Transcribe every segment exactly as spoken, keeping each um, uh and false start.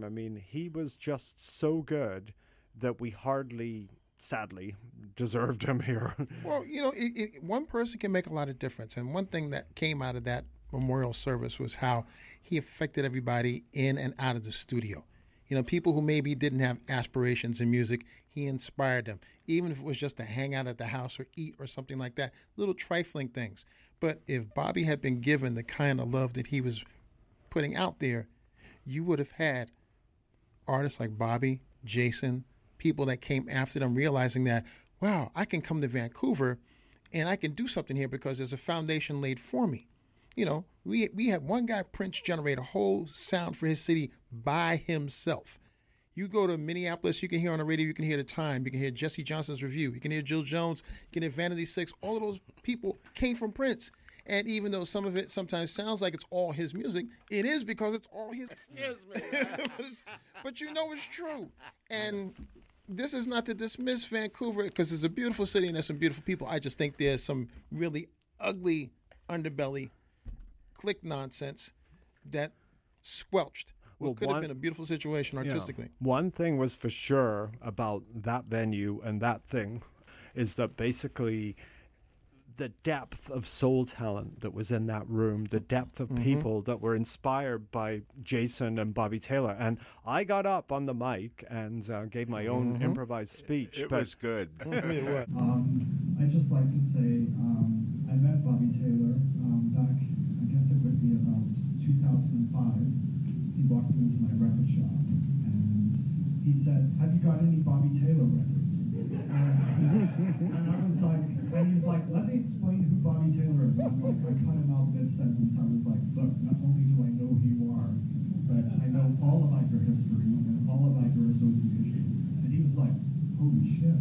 I mean, he was just so good that we hardly, sadly, deserved him here. Well, you know, it, it, one person can make a lot of difference. And one thing that came out of that memorial service was how he affected everybody in and out of the studio. You know, people who maybe didn't have aspirations in music, he inspired them, even if it was just to hang out at the house or eat or something like that, little trifling things. But if Bobby had been given the kind of love that he was putting out there, you would have had artists like Bobby, Jason, people that came after them realizing that, wow, I can come to Vancouver and I can do something here because there's a foundation laid for me. You know, we we had one guy, Prince, generate a whole sound for his city by himself. You go to Minneapolis, you can hear on the radio, you can hear The Time, you can hear Jesse Johnson's Review, you can hear Jill Jones, you can hear Vanity Six. All of those people came from Prince. And even though some of it sometimes sounds like it's all his music, it is because it's all his. Excuse me. but, but you know it's true. And this is not to dismiss Vancouver because it's a beautiful city and there's some beautiful people. I just think there's some really ugly underbelly click nonsense that squelched what Well, could one- have been a beautiful situation artistically. Yeah. One thing was for sure about that venue and that thing is that basically the depth of soul talent that was in that room, the depth of Mm-hmm. people that were inspired by Jason and Bobby Taylor. And I got up on the mic and uh, gave my own Mm-hmm. improvised speech. It but was good. Um, I'd just like to say um, I met Bobby Taylor um, back, I guess it would be about two thousand five. He walked into my record shop and he said, "Have you got any Bobby Taylor records?" And, and I was like, and he's like, "Let me explain who Bobby Taylor is." And I'm like, I cut him out mid-sentence. I was like, "Look, not only do I know who you are, but I know all about your history and all about your associations." And he was like, "Holy shit."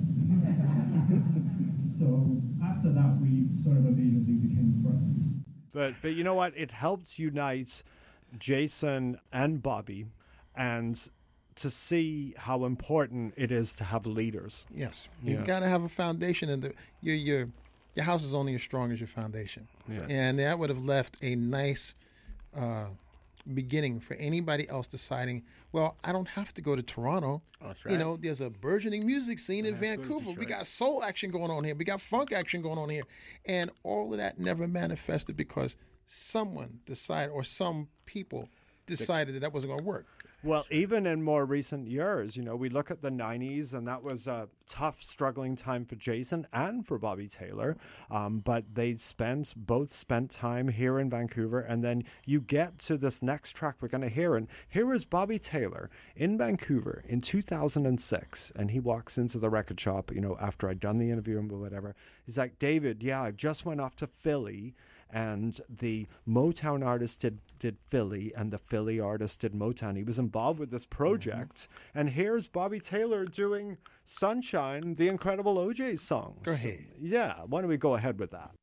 So after that, we sort of immediately became friends. But but you know what? It helped unite Jason and Bobby, and to see how important it is to have leaders. Yes, you Yeah. got to have a foundation, and the your your your house is only as strong as your foundation. Yeah. And that would have left a nice uh, beginning for anybody else deciding, well, I don't have to go to Toronto. That's You right. know, there's a burgeoning music scene in Absolutely, Vancouver. We Detroit. got soul action going on here. We got funk action going on here. And all of that never manifested because someone decided, or some people decided that that wasn't going to work. Well, even in more recent years, you know, we look at the nineties, and that was a tough, struggling time for Jason and for Bobby Taylor. Um, but they spent both spent time here in Vancouver, and then you get to this next track we're going to hear, and here is Bobby Taylor in Vancouver in two thousand six, and he walks into the record shop, you know, after I'd done the interview and whatever. He's like, "David, yeah, I just went off to Philly, and the Motown artist did, did Philly, and the Philly artist did Motown." He was involved with this project, Mm-hmm. and here's Bobby Taylor doing Sunshine, the incredible O J song. Go ahead. So, yeah, why don't we go ahead with that?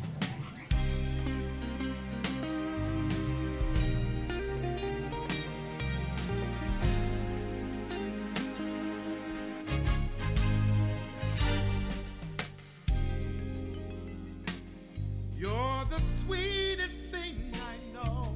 You're the sweetest thing I know.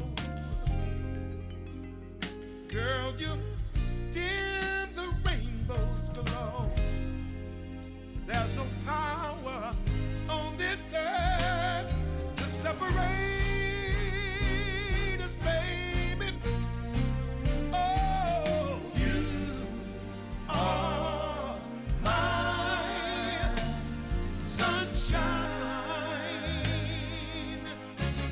Girl, you dim the rainbow's glow. There's no power on this earth to separate us, baby. Oh, you are my sunshine.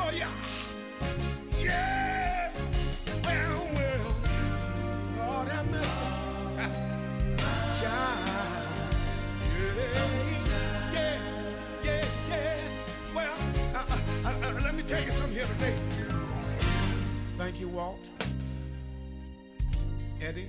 for you. Yeah. Well, well. Lord have mercy. Child. Yeah. Yeah. Yeah. Yeah. Well, uh, uh, uh, uh, let me tell you something here to say. Thank you, Walt. Eddie.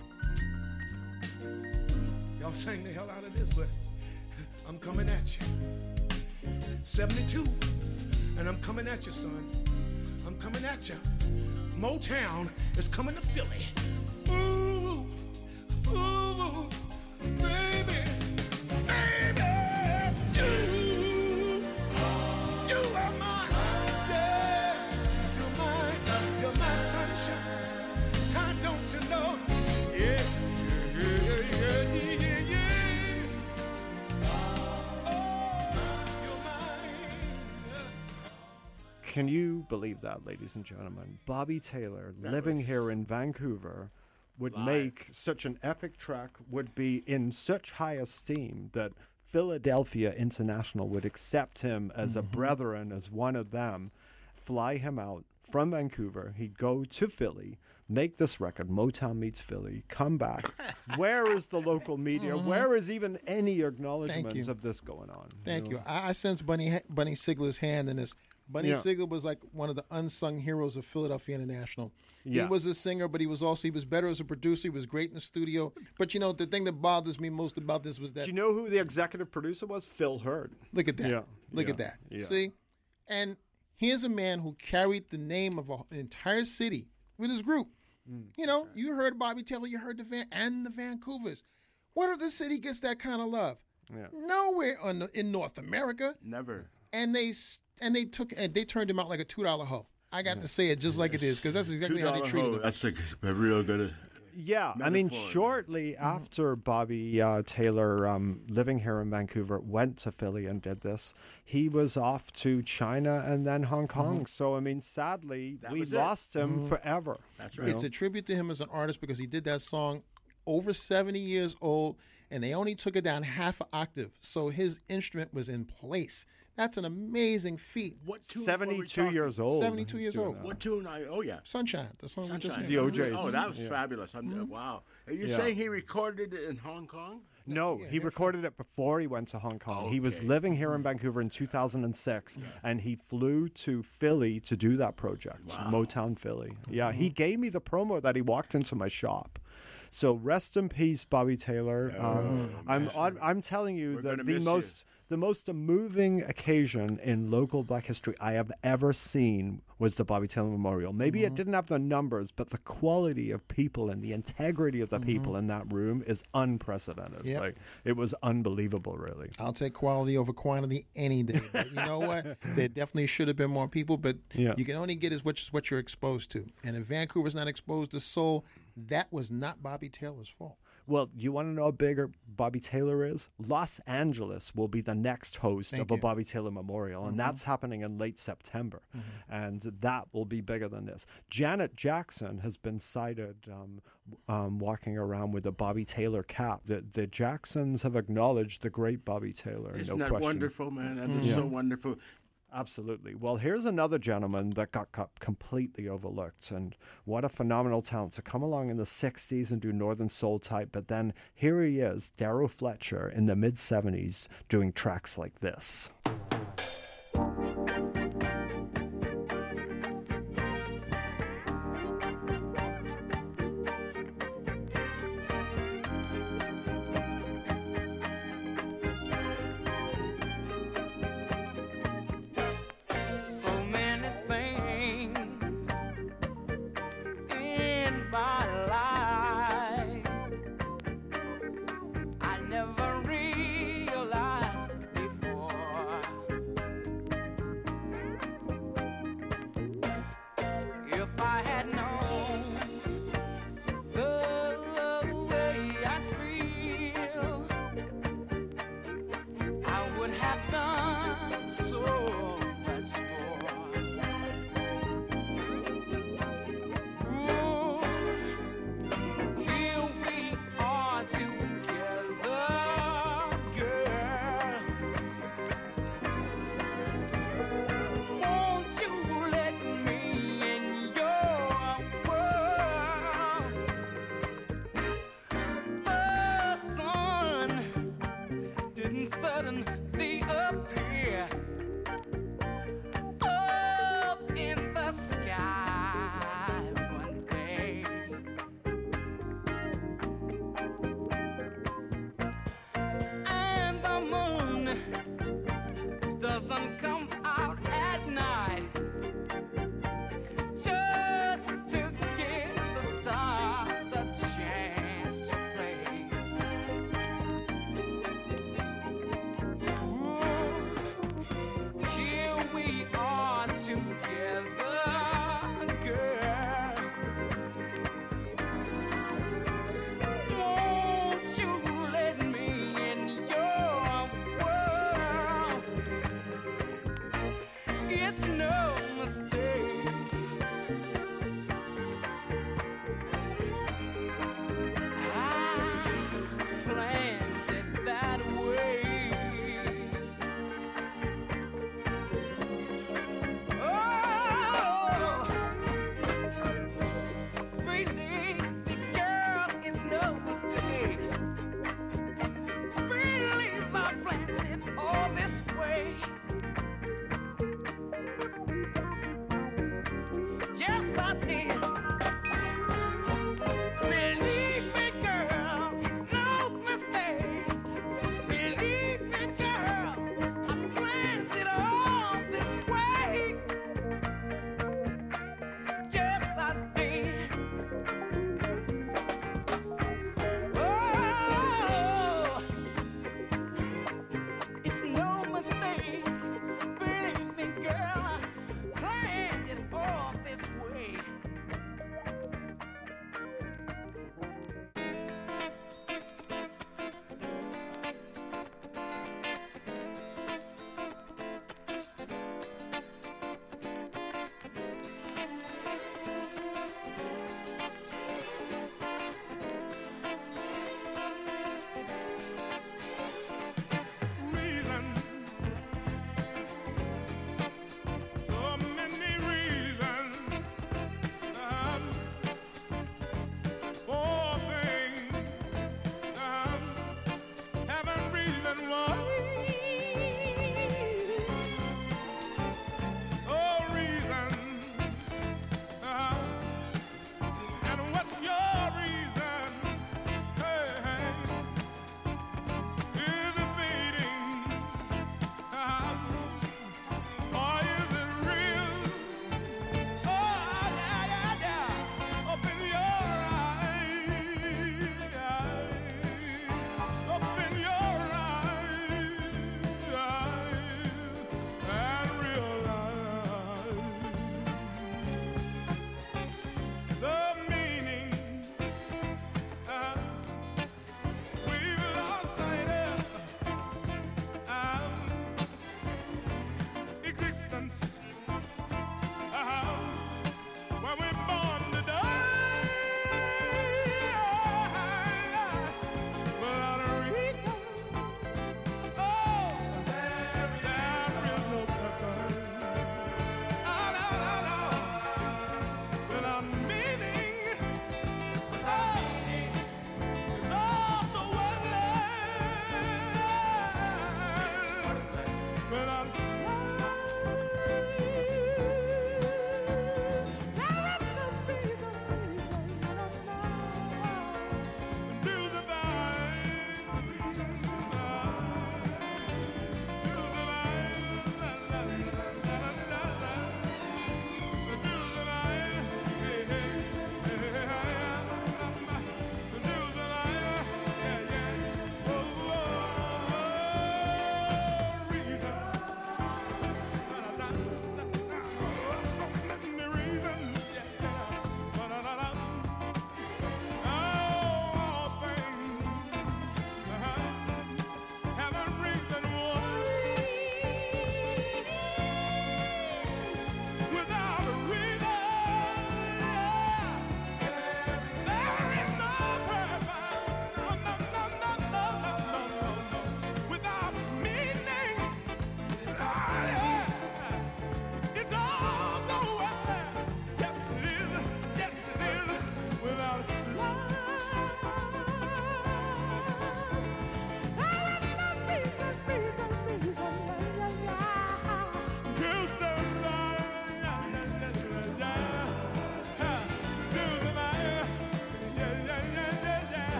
Y'all sang the hell out of this, but I'm coming at you. seventy-two, and I'm coming at you, son. I'm coming at you. Motown is coming to Philly. Ooh, ooh, baby, baby, you, you are mine. Yeah, you're mine. You're my sunshine. How don't you know? Yeah, yeah, yeah, yeah, yeah, yeah. Oh, you're mine. Can you believe that, ladies and gentlemen? Bobby Taylor, living here in Vancouver, would Live. make such an epic track, would be in such high esteem that Philadelphia International would accept him as a brethren, as one of them, fly him out from Vancouver. He'd go to Philly, make this record, Motown meets Philly, come back. Where is the local media? Where is even any acknowledgement you. of this going on? Thank you. I, I sense Bunny Bunny Sigler's hand in this. Bunny Yeah. Sigler was like one of the unsung heroes of Philadelphia International. Yeah. He was a singer, but he was also he was better as a producer. He was great in the studio. But you know the thing that bothers me most about this was that Do you know who the executive producer was? Phil Hurd. look at that, Yeah, look yeah, at that. yeah. See, and here's a man who carried the name of a, an entire city with his group. Mm. You know, you heard Bobby Taylor, you heard the Van and the Vancouvers. What if the city gets that kind of love? Yeah. Nowhere on the, in North America. Never. And they s- and they took and they turned him out like a two dollar hoe. I got to say it just like it is because that's exactly how they $2 treated hoe, him. That's a, a real good. Yeah, I mean, Metaphor. shortly Mm-hmm. after Bobby uh, Taylor, um, living here in Vancouver, went to Philly and did this, he was off to China and then Hong Kong. So, I mean, sadly, That we was it. lost him forever. That's you right. It's know? a tribute to him as an artist because he did that song over seventy years old, and they only took it down half an octave, so his instrument was in place. That's an amazing feat. What tune? were we seventy-two talking? years old. seventy-two he's years doing old. that. What tune? I, oh yeah. Sunshine, the song we just Sunshine. named. The O Js. Oh, that was Yeah. fabulous. I'm, Wow. Are you Yeah. saying he recorded it in Hong Kong? No, he recorded it before he went to Hong Kong. He was Okay. living here in Vancouver in two thousand six, and he flew to Philly to do that project, Motown Philly. Yeah, he gave me the promo that he walked into my shop. So rest in peace, Bobby Taylor. Um, I'm I'm I'm telling you We're that gonna the miss most the most moving occasion in local Black history I have ever seen was the Bobby Taylor Memorial. Maybe it didn't have the numbers, but the quality of people and the integrity of the people in that room is unprecedented. Yep. Like it was unbelievable, really. I'll take quality over quantity any day. But you know what? There definitely should have been more people, but Yeah. you can only get as much as what you're exposed to. And if Vancouver's not exposed to soul, that was not Bobby Taylor's fault. Well, you want to know how bigger Bobby Taylor is? Los Angeles will be the next host Thank of a you. Bobby Taylor Memorial, and that's happening in late September. And that will be bigger than this. Janet Jackson has been cited um, um, walking around with a Bobby Taylor cap. The, the Jacksons have acknowledged the great Bobby Taylor. Isn't no that question. wonderful, man? That is so wonderful. Absolutely. Well, here's another gentleman that got, got completely overlooked, and what a phenomenal talent to come along in the sixties and do Northern Soul type, but then here he is, Darryl Fletcher, in the mid seventies, doing tracks like this. So many things in my life I never realized before. If I had known the way I'd feel, I would have done so much more. Ooh, here we are together, girl. Won't you together, girl. Won't you let me in your world? It's no mistake. I planned it that way. Oh,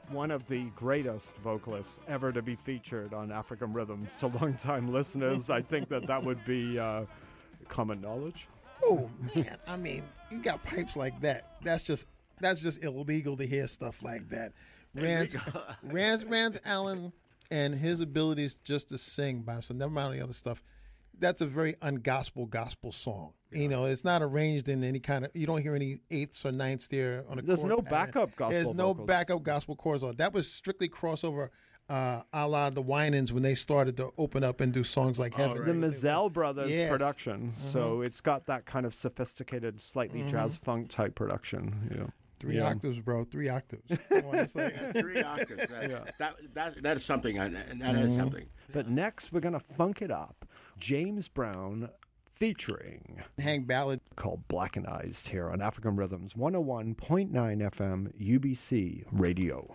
one of the greatest vocalists ever to be featured on African Rhythms. To longtime listeners, I think that that would be uh, common knowledge. Oh man, I mean, you got pipes like that. That's just that's just illegal to hear stuff like that. Rance, Rance, Rance Allen, and his abilities just to sing by himself, never mind the other stuff. That's a very ungospel gospel song. Yeah. You know, it's not arranged in any kind of. You don't hear any eighths or ninths there on a. There's chord no pattern. backup gospel. There's no vocals. backup gospel chords on. That was strictly crossover. Uh, a la the Winans when they started to open up and do songs like Heaven. Oh, right. The Mizell Brothers yes. production. Mm-hmm. So it's got that kind of sophisticated, slightly mm-hmm. jazz funk type production. You know. Three yeah. octaves, bro. Three octaves. It's like, yeah, three octaves. That, yeah. that, that, that is something. That mm-hmm. is something. But next, we're going to funk it up. James Brown featuring Hank Ballard, called Blackenized here on African Rhythms, one oh one point nine F M U B C Radio.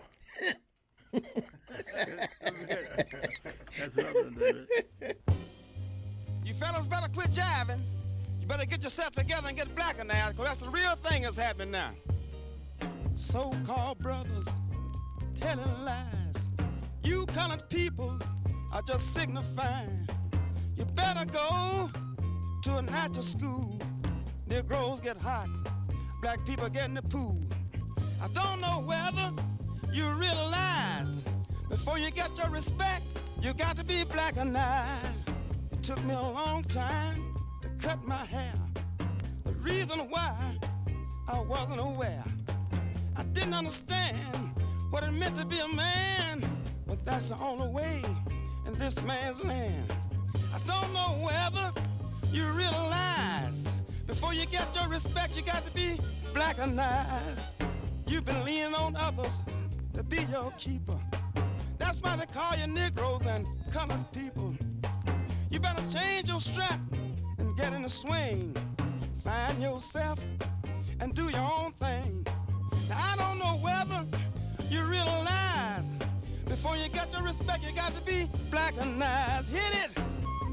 That's nothing, David. You fellas better quit jiving. You better get yourself together and get blacker now, because that's the real thing that's happening now. So-called brothers telling lies. You colored people are just signifying. You better go to a natural school. Negroes get hot, black people get in the pool. I don't know whether you realize before you get your respect, you got to be black or not. It took me a long time to cut my hair. The reason why I wasn't aware, I didn't understand what it meant to be a man, but that's the only way in this man's land. I don't know whether you realize before you get your respect, you got to be black or not. You've been leaning on others to be your keeper. That's why they call you Negroes and colored people. You better change your strap and get in the swing. Find yourself and do your own thing. Now, I don't know whether you realize before you get your respect, you got to be black or not. Hit it!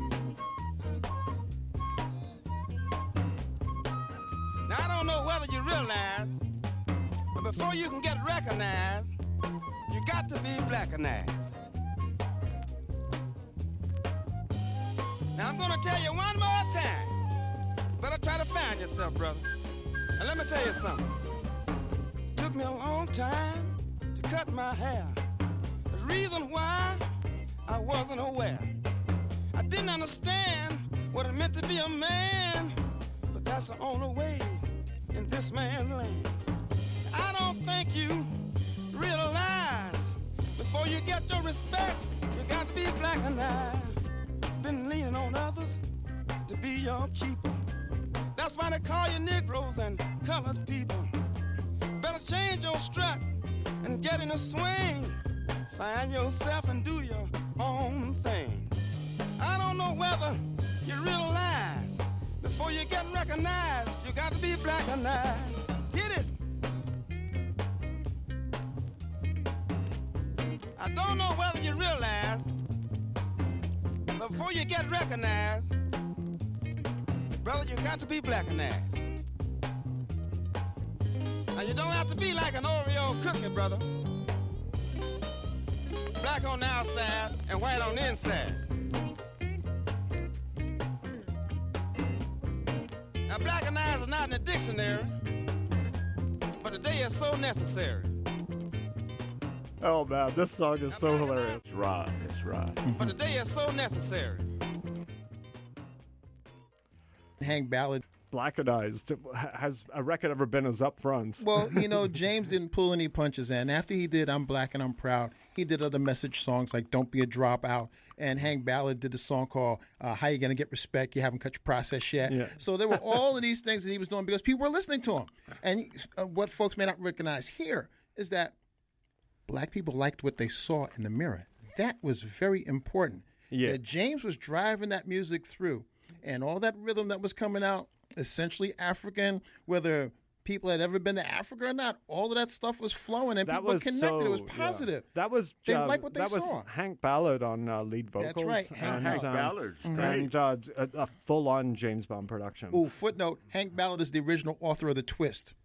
Now, I don't know whether you realize, but before you can get recognized, you got to be blackanized. Now I'm gonna tell you one more time. Better try to find yourself, brother. And let me tell you something. Took me a long time to cut my hair. The reason why I wasn't aware. I didn't understand what it meant to be a man, but that's the only way in this man's land. I don't think you realize before you get your respect, you got to be black and I been leaning on others to be your keeper. That's why they call you Negroes and colored people. Better change your strut and get in a swing. Find yourself and do your own thing. I don't know whether you realize before you get recognized, you got to be black and I. Get it? I don't know whether you realize, but before you get recognized, brother, you got to be blackanized. Now you don't have to be like an Oreo cookie, brother. Black on the outside and white on the inside. Now blackanized is not in the dictionary, but today it's so necessary. Oh man, this song is so hilarious. It's right. It's right. But today it's so necessary. Hank Ballard. Blackenized. Has a record ever been as up front? Well, you know, James didn't pull any punches in. After he did I'm Black and I'm Proud, he did other message songs like Don't Be a Dropout. And Hank Ballard did a song called uh, How You Gonna Get Respect? You Haven't Cut Your Process Yet. Yeah. So there were all of these things that he was doing because people were listening to him. And uh, what folks may not recognize here is that black people liked what they saw in the mirror. That was very important. Yeah. That James was driving that music through. And all that rhythm that was coming out, essentially African, whether people had ever been to Africa or not, all of that stuff was flowing and that people was connected. So, it was positive. Yeah. That was They uh, liked what they that saw. was Hank Ballard on uh, lead vocals. That's right. And, Hank um, Ballard's great. and uh, a, a full-on James Bond production. Ooh, footnote, Hank Ballard is the original author of The Twist.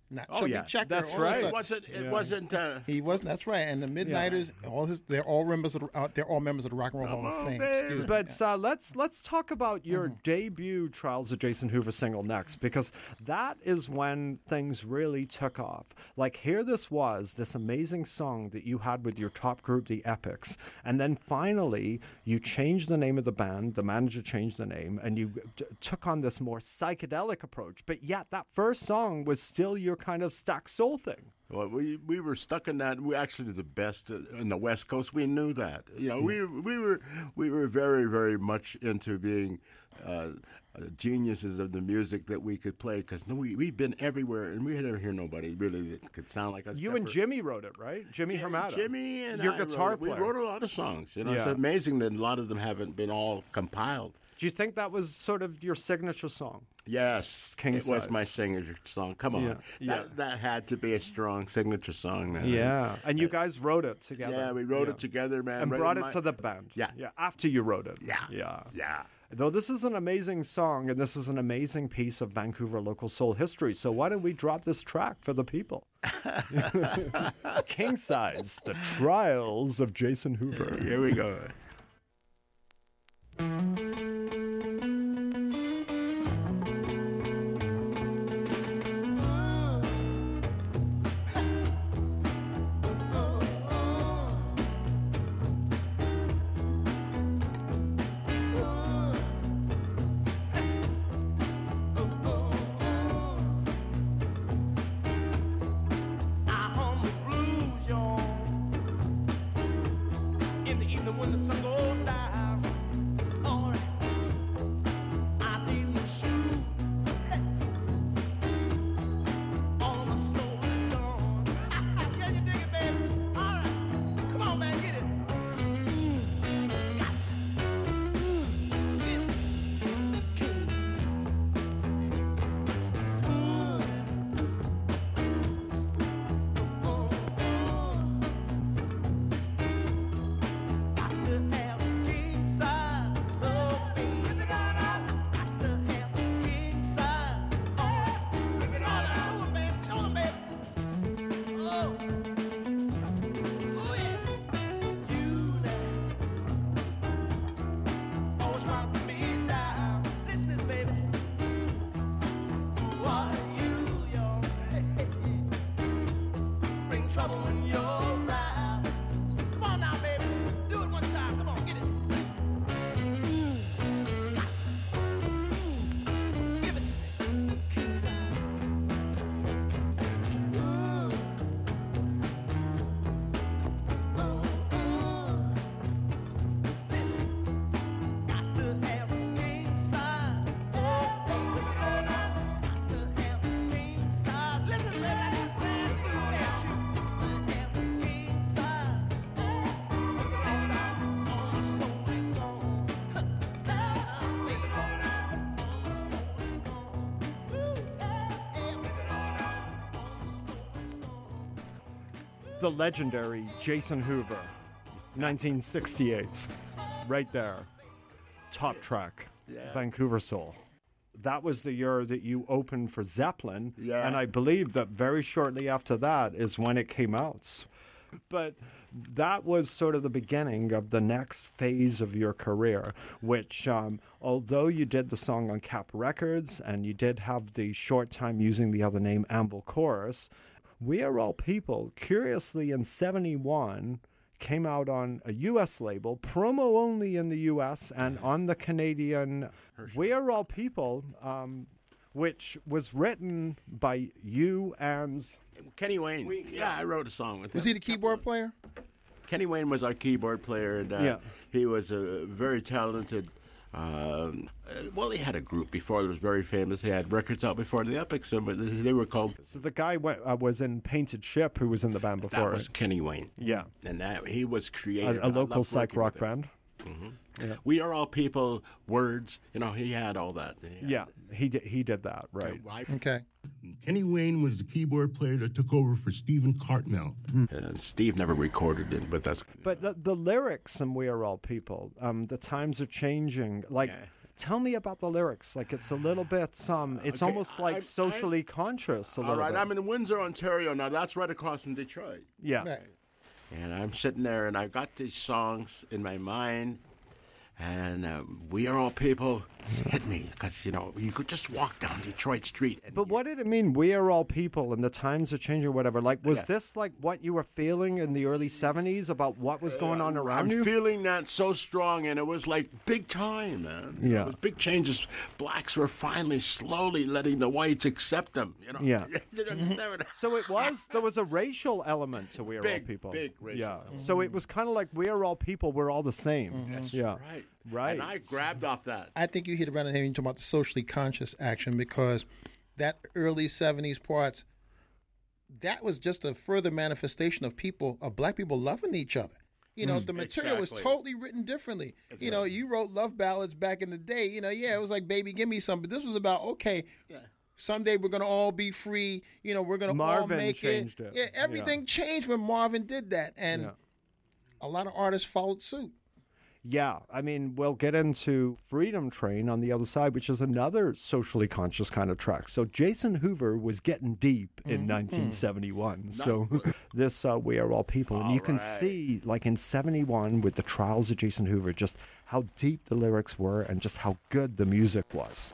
Not Oh, Chubby yeah. Checker. That's all this right. It stuff. wasn't. It Yeah. wasn't. Uh, He wasn't. That's right. And the Midnighters, all his, they're all members of the, uh, they're all members of the Rock and Roll Hall of on, Fame. baby. Excuse me. But uh, let's let's talk about your Mm-hmm. debut Trials of Jason Hoover single next, because that is when things really took off. Like, here this was, this amazing song that you had with your top group, the Epics, and then finally you changed the name of the band, the manager changed the name, and you t- took on this more psychedelic approach. But yet that first song was still your kind of Stax Soul thing. Well, we we were stuck in that. We actually the best in the West Coast. We knew that. You know, we we were we were very very much into being uh, geniuses of the music that we could play, because no, we we'd been everywhere and we had never hear nobody really that could sound like us. You except and for- Jimmy wrote it, right? Jimmy Hermata. Jimmy and your I guitar wrote, player. We wrote a lot of songs. You know, it's Yeah. amazing that a lot of them haven't been all compiled. Do you think that was sort of your signature song? Yes, King it was size. my signature song. Come on, Yeah, yeah. That, that had to be a strong signature song. Man. Yeah, and you guys wrote it together. Yeah, we wrote Yeah. it together, man. and right brought in it my- to the band. Yeah. yeah. After you wrote it. Yeah, yeah, yeah. Though this is an amazing song, and this is an amazing piece of Vancouver local soul history. So why don't we drop this track for the people? King Size: The Trials of Jason Hoover. Here we go. I'm on the blues, y'all. In the evening when the sun goes down. All right. I need my shoe. All my soul is gone. Can you dig it, baby? All right. Come on, man, get it. Got to get it. Kings. Ooh. Bring trouble when you're around. Come on now, baby. Do it one time. Come on, get it. Give it to me. King size. Ooh. Oh, oh. Listen. Got to have a king size. Oh, oh, oh. Got to have a king size. Listen, baby. That brand new parachute. To have a king size. All my soul is gone. Love, baby. All my soul is gone. Ooh, yeah, yeah. All my soul is gone. The legendary Jason Hoover, nineteen sixty-eight. Right there. Top track. Yeah. Vancouver Soul. That was the year that you opened for Zeppelin. Yeah. And I believe that very shortly after that is when it came out. But that was sort of the beginning of the next phase of your career, which, um, although you did the song on Cap Records and you did have the short time using the other name Anvil Chorus, We Are All People, curiously in seventy-one, came out on a U S label, promo only in the U S, and on the Canadian We Are All People, um, which was written by you and... Kenny Wayne. Yeah, I wrote a song with him. Was he the keyboard player? Kenny Wayne was our keyboard player, and uh, Yeah. he was a very talented. Um, uh, well, he had a group before that was very famous. He had records out before the Epics, and but they were called. So the guy went, uh, was in Painted Ship, who was in the band before. That was Kenny Wayne. Yeah. and that he was a, creative. a I local loved psych working rock with him. band. We Are All People. Words. You know, he had all that. He had- Yeah, he did, he did that, right. I- Okay. Kenny Wayne was the keyboard player that took over for Stephen Cartmel. uh, Steve never recorded it, but that's. But the, the lyrics in We Are All People, um, the times are changing. Like, Yeah. Tell me about the lyrics. Like it's a little bit, um, it's Okay, almost like I- socially conscious a All little right, bit. I'm in Windsor, Ontario now. That's right across from Detroit. yeah. Right. And I'm sitting there, and I've got these songs in my mind, and uh, We Are All People hit me because, you know, you could just walk down Detroit Street. And But what did it mean? We are all people, and the times are changing, or whatever. Like, was Yeah. this like what you were feeling in the early seventies about what was going on around I'm you? feeling that so strong, and it was like big time, man. You know, Yeah. it was big changes. Blacks were finally, slowly letting the whites accept them. You know. Yeah. You understand? So it was, there was a racial element to We Are All Big, People. big racial Yeah. element. So it was kind of like We Are All People, we're all the same. That's Yeah. right. Right. And I grabbed off that. I think you hit around the head when you talk about the socially conscious action because that early seventies parts, that was just a further manifestation of people, of black people loving each other. You know, the material was Exactly. totally written differently. you know, you wrote love ballads back in the day. You know, yeah, it was like, baby, give me some. But this was about, okay, someday we're going to all be free. You know, we're going to all Marvin make changed it. it. Yeah, everything changed when Marvin did that. And Yeah. a lot of artists followed suit. Yeah, I mean, we'll get into Freedom Train on the other side, which is another socially conscious kind of track. So Jason Hoover was getting deep in nineteen seventy-one. So this uh, We Are All People. And you can right. see, like in seventy-one, with the Trials of Jason Hoover, just how deep the lyrics were and just how good the music was.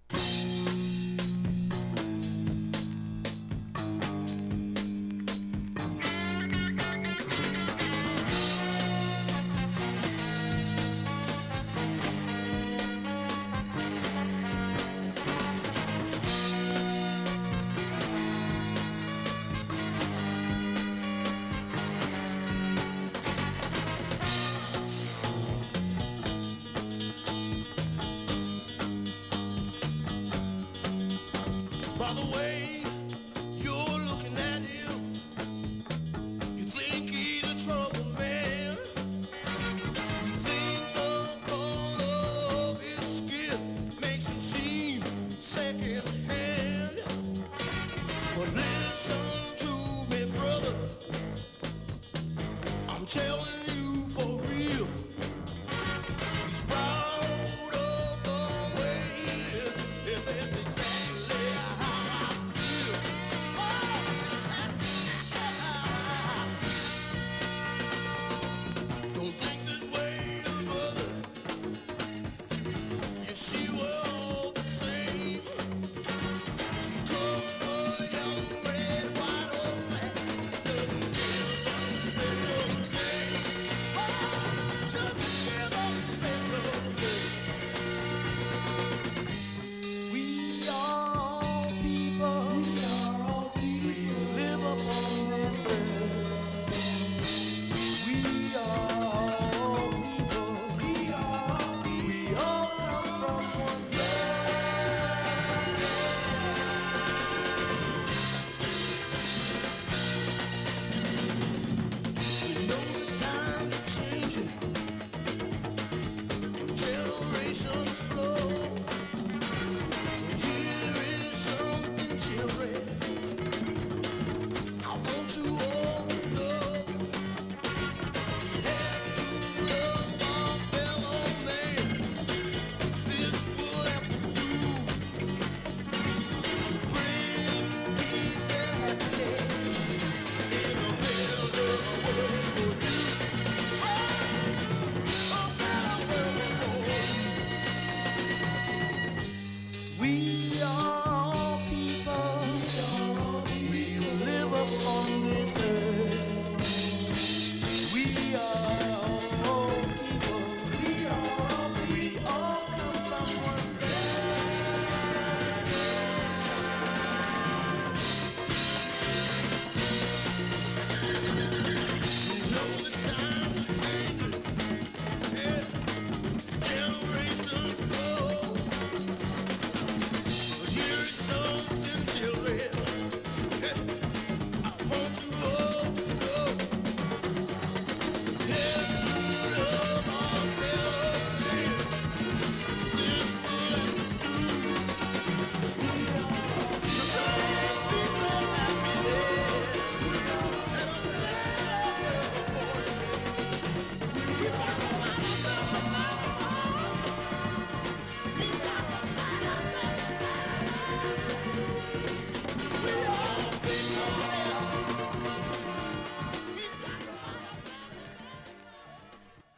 By the way you're looking at him, you think he's a troubled man. You think the color of his skin makes him seem second hand. But listen to me, brother, I'm telling you for real. He's proud of the way he is, and that's exactly how I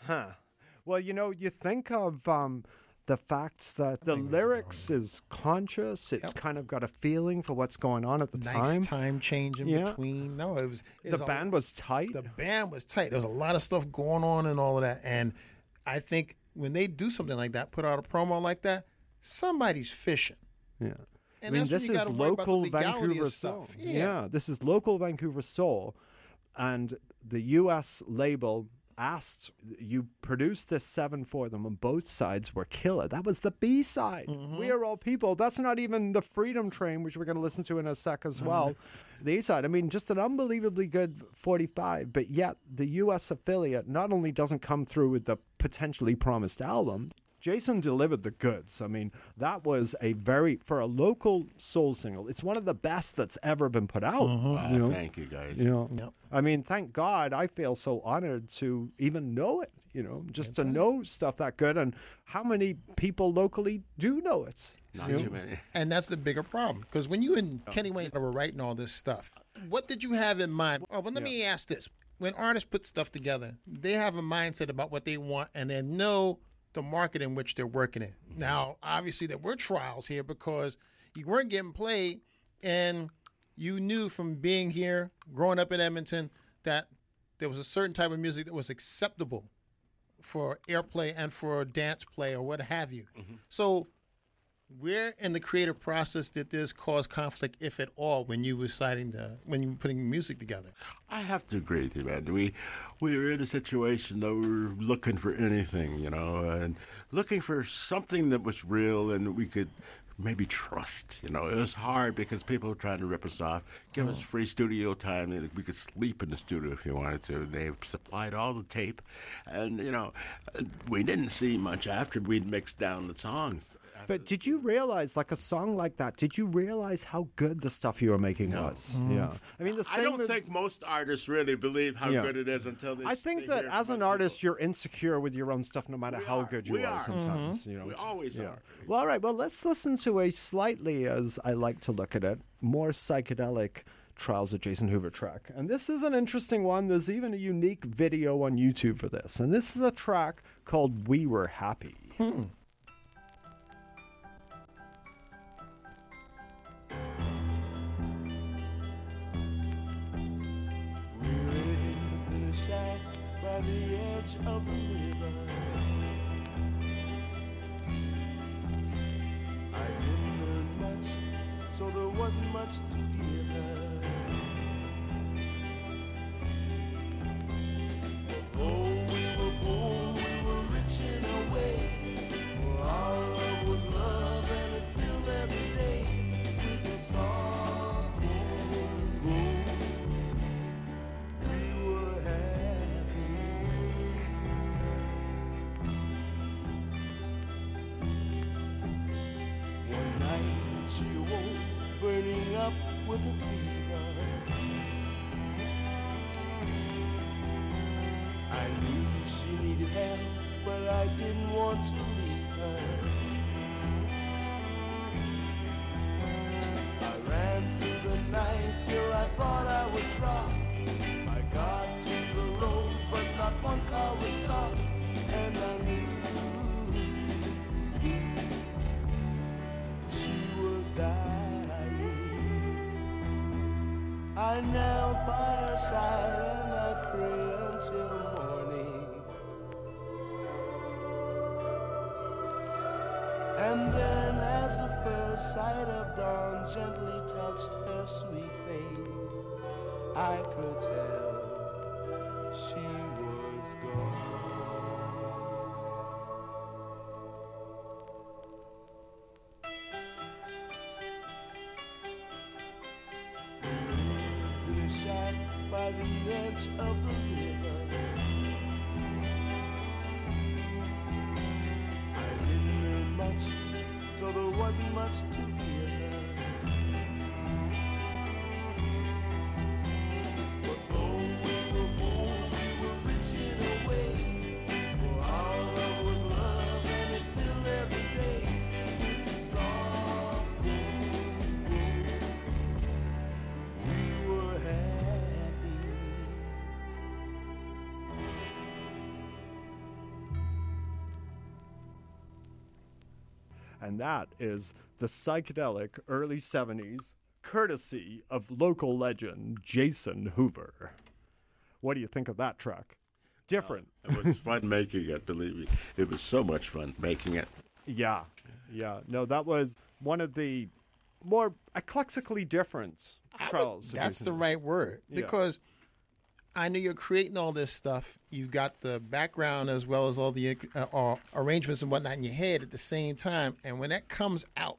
Huh. Well, you know, you think of um, the fact that the lyrics is conscious. It's Yep. kind of got a feeling for what's going on at the Nice time. time change in Yeah. between. No, it was it The was a- band was tight. The band was tight. There was a lot of stuff going on and all of that. And I think when they do something like that, put out a promo like that, somebody's fishing. yeah. And I mean, that's when this you is gotta worry about the local legality of Vancouver stuff. soul. Yeah. this is local Vancouver soul, and the U S label asked you produce this seven for them, and both sides were killer. That was the B side. Mm-hmm. We Are All People. That's not even the Freedom Train, which we're going to listen to in a sec as well. The A side. I mean, just an unbelievably good forty-five. But yet the U S affiliate not only doesn't come through with the potentially promised album. Jason delivered the goods. I mean, that was a very, for a local soul single, it's one of the best that's ever been put out. Ah, You know? Thank you, guys. You know, Yep. I mean, thank God I feel so honored to even know it, you know, just to know stuff that good. And how many people locally do know it? Not You know? too many. And that's the bigger problem. Because when you and Kenny Wayne were writing all this stuff, what did you have in mind? Oh, well, let me ask this. When artists put stuff together, they have a mindset about what they want and they know the market in which they're working in. Now, obviously, there were trials here because you weren't getting played, and you knew from being here, growing up in Edmonton, that there was a certain type of music that was acceptable for airplay and for dance play or what have you. So, where in the creative process did this cause conflict, if at all, when you were deciding to, when you were putting music together? I have to agree with you, man. We we were in a situation that we were looking for anything, you know, and looking for something that was real and we could maybe trust. You know, it was hard because people were trying to rip us off, give us free studio time, and we could sleep in the studio if you wanted to. They supplied all the tape, and you know, we didn't see much after we'd mixed down the songs. But did you realize, like a song like that, did you realize how good the stuff you were making was? Yeah. I mean, the same I don't with- think most artists really believe how Yeah. good it is until they. I think they that hear as from an other artist, people. you're insecure with your own stuff, no matter We how are. good you We are. are. Sometimes, you know. We always Yeah. are. Well, all right. Well, let's listen to a slightly, as I like to look at it, more psychedelic Trials of Jason Hoover track. And this is an interesting one. There's even a unique video on YouTube for this. And this is a track called "We Were Happy." We lived in a shack by the edge of the river. I didn't earn much, so there wasn't much to give her. Although we were poor, we were rich in a way. For our love was love, and it filled every day with a soft warm glow. We were happy. One night she awoke, burning up with a fever. I knew she needed help, but I didn't want to leave her. I ran through the night till I thought I would drop. I got to the road, but not one car would stop. And I knew she was dying. I knelt by her side and I prayed until morning. And then as the first sight of dawn gently touched her sweet face, I could tell she was gone. We lived in a shack by the edge of the river. I didn't earn much, so there wasn't much to give her. But though we were poor, we were rich in a way. For our love was love, and it filled every day with the soft warm glow. We were happy. and that is the psychedelic early seventies, courtesy of local legend Jason Hoover. What do you think of that track? Different. It was fun making it, believe me. It was so much fun making it. Yeah, yeah. No, that was one of the more eclectically different, Charles. if That's you the can- right word. Yeah. Because I know you're creating all this stuff. You've got the background as well as all the uh, uh, arrangements and whatnot in your head at the same time. And when that comes out,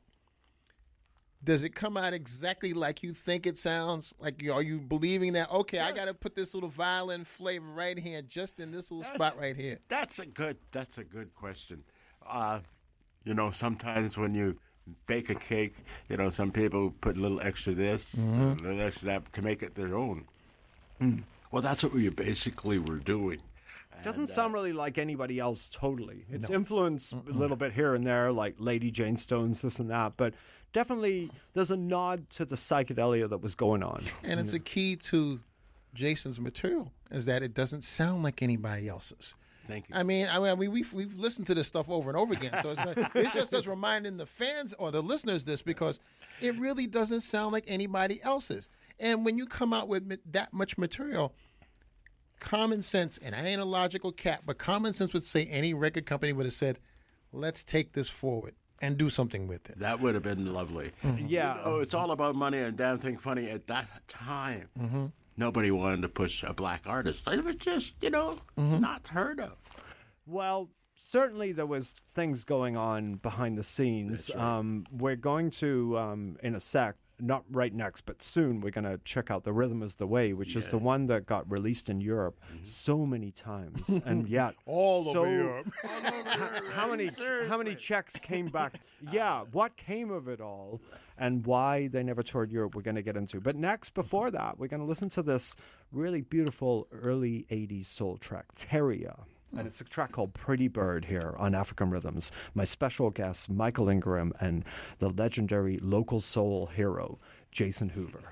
does it come out exactly like you think it sounds? Like, you- are you believing that, okay, I got to put this little violin flavor right here, just in this little spot right here? That's a good. That's a good question. Uh, you know, sometimes when you bake a cake, you know, some people put a little extra this, a little extra that to make it their own. Well, that's what we basically were doing. Doesn't sound really like anybody else totally. It's influenced a little bit here and there, like Lady Jane Stone's this and that, but definitely there's a nod to the psychedelia that was going on. And it's a key to Jason's material, is that it doesn't sound like anybody else's. Thank you. I mean, I mean, we, we've we've listened to this stuff over and over again, so it's like, it's just us reminding the fans or the listeners this, because it really doesn't sound like anybody else's. And when you come out with ma- that much material, common sense, and I ain't a logical cat, but common sense would say any record company would have said, "Let's take this forward and do something with it." That would have been lovely. Yeah. Oh, it's all about money and damn thing funny. At that time, nobody wanted to push a black artist. It was just, you know, not heard of. Well, certainly there was things going on behind the scenes. Um, we're going to, um, in a sec, not right next, but soon, we're going to check out The Rhythm is the Way, which is the one that got released in Europe so many times. And yet, All so, over Europe. how many how many checks came back? Yeah, what came of it all and why they never toured Europe, we're going to get into. But next, before that, we're going to listen to this really beautiful early eighties soul track, Terrier. And it's a track called Pretty Bird here on African Rhythms. My special guests, Michael Ingram, and the legendary local soul hero, Jason Hoover.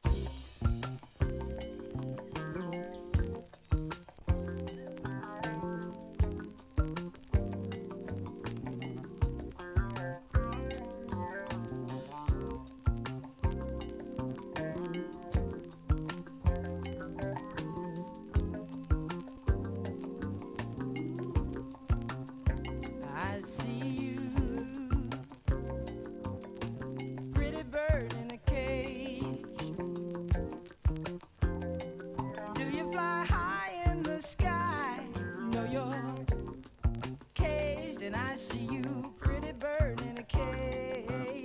I see you, pretty bird in a cage. Do you fly high in the sky? No, you're caged, and I see you, pretty bird in a cage.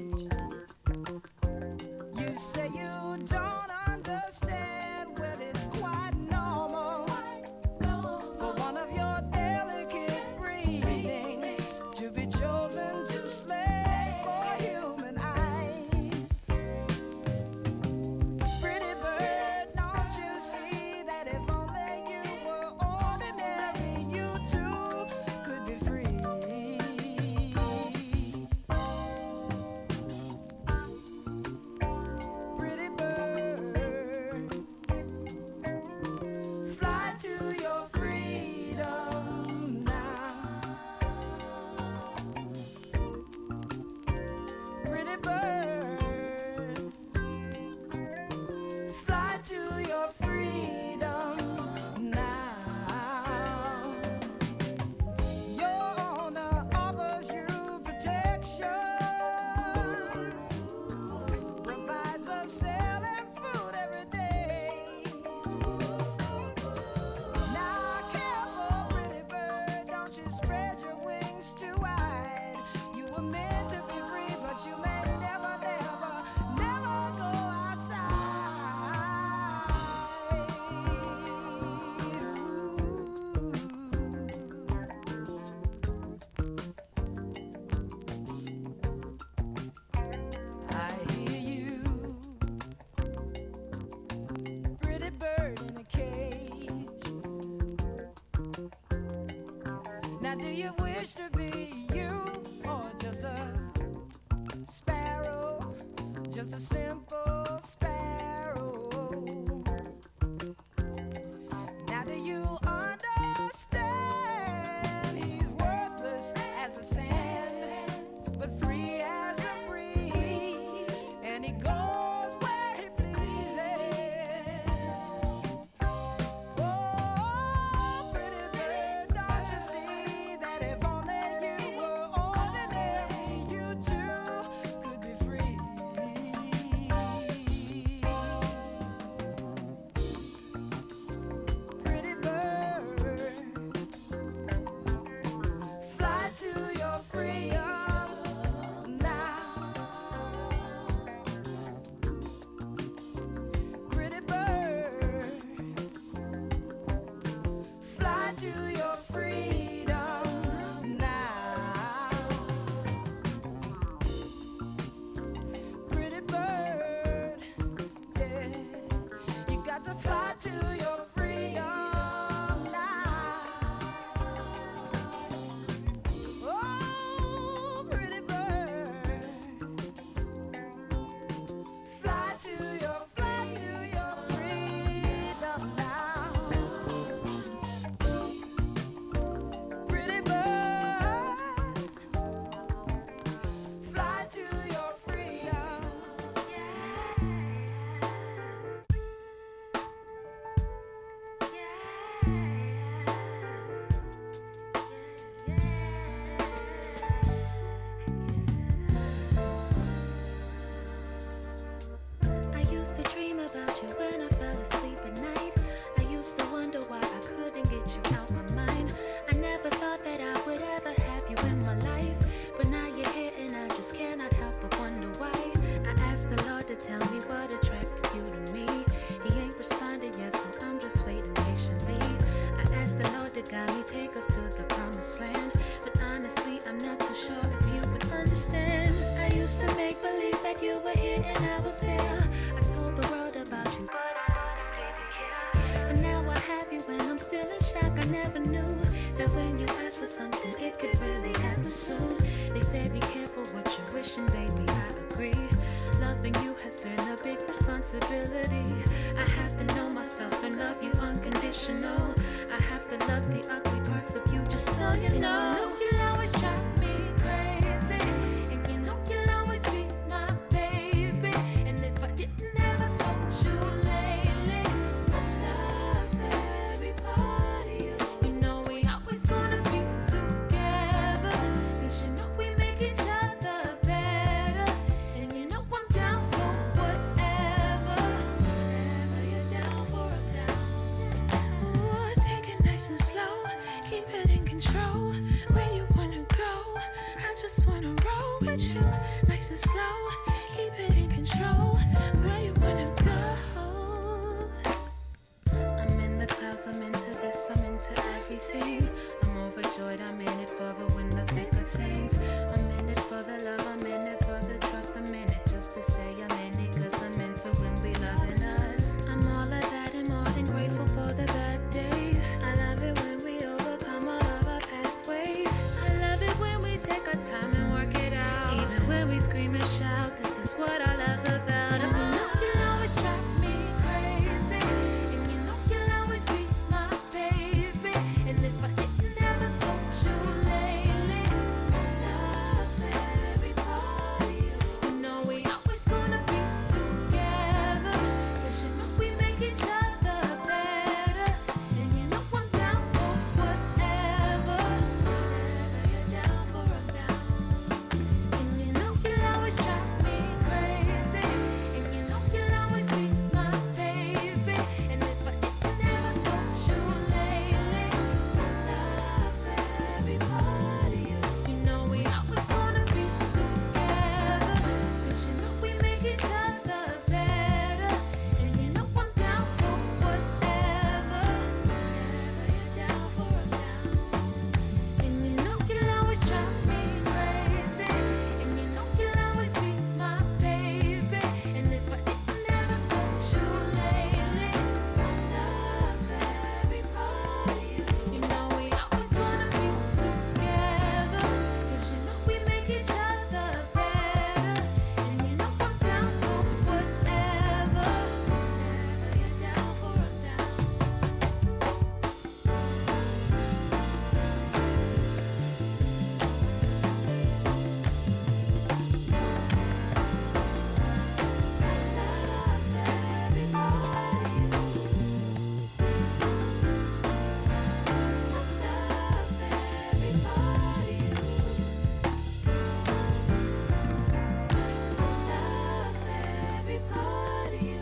You say you don't understand, well, it's quite normal for one of your delicate breeding to be chosen to slay for human eyes. Pretty bird, don't you see that if only you were ordinary, you too could be free? Pretty bird, fly to your freedom now. Pretty bird, fly to your freedom now. Your honor offers you protection, provides us cell and food every day. Now careful, pretty bird, don't you spread your wings too wide. You were meant to be free, but you may never, never, never go outside. I hear you, pretty bird in a cage. Now do you wish to be you, or just a sparrow, just a simple sparrow? Now do you understand he's worthless as a sand, guide me, take us to the promised land. But honestly, I'm not too sure if you would understand. I used to make believe that you were here and I was there. I told the world about you, but I know you didn't care. And now I have you and I'm still in shock. I never knew that when you asked for something, it could really happen soon. They said be careful what you're wishing, baby, I agree. Loving you has been a big responsibility. I have to know myself and love you unconditional. I have to love the ugly parts of you, just so you know. You'll always drive me crazy, and you know you'll always be my baby. And if I didn't ever told you lately, I love every part of you. You know we always gonna be together, 'cause you know we make each other better. And you know I'm down for whatever. Whatever you're down for, I'm down. Ooh, take it nice and slow, keep it in control. Where you wanna go, I just wanna roll with you. Nice and slow, keep it in control. Where you wanna go. I'm in the clouds, I'm into this, I'm into everything. I'm overjoyed, I'm in it for the win, the thick of things. I'm in it for the love, I'm in it for the trust. I'm in it just to say I'm in it, 'cause I'm into when we loving us. I'm all of that and more than grateful for the bad days. I love it when we overcome all of our past ways. I love it when we take our time and work it out. Even when we scream and shout, this is what our love's about. And you know you'll always drive me crazy, and you know you'll always be my baby. And if I didn't ever told you lately, I love every part of you. You know we always gonna be together, 'cause you know we make each other better. And you know I'm down for whatever. Whatever you're down for, I'm down. And you know you'll always drive me crazy, and you know you'll always be my baby. And if I didn't ever told you lately, I love every part of you. You know we always gonna be together, 'cause you know we make each other better. And you know I'm down for whatever. Whatever you're down for, I'm down. And you know you'll always drive me crazy, and you know you'll always be my baby. And if I didn't ever told you lately, I love every part of you. You know we always gonna be together, 'cause you know we make each other better. And you know I'm down for whatever. Whatever you're down for, I'm down. Every part of you. Love every part of you. Love every part of you.